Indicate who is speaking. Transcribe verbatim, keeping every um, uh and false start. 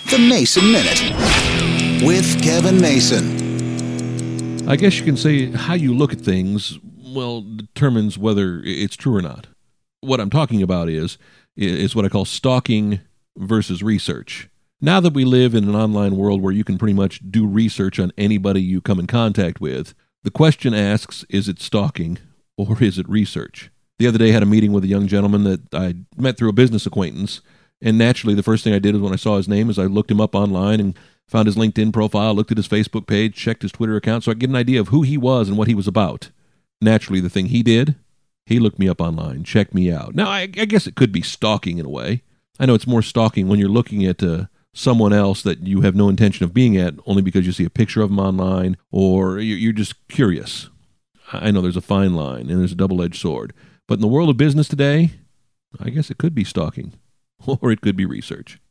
Speaker 1: The Mason Minute with Kevin Mason.
Speaker 2: I guess you can say how you look at things, well, determines whether it's true or not. What I'm talking about is, is what I call stalking versus research. Now that we live in an online world where you can pretty much do research on anybody you come in contact with, the question asks, is it stalking or is it research? The other day I had a meeting with a young gentleman that I met through a business acquaintance, and naturally the first thing I did is when I saw his name is I looked him up online and found his LinkedIn profile, looked at his Facebook page, checked his Twitter account so I could get an idea of who he was and what he was about. Naturally, the thing he did, he looked me up online, checked me out. Now, I, I guess it could be stalking in a way. I know it's more stalking when you're looking at uh, someone else that you have no intention of being at only because you see a picture of them online or you're just curious. I know there's a fine line and there's a double-edged sword. But in the world of business today, I guess it could be stalking or it could be research.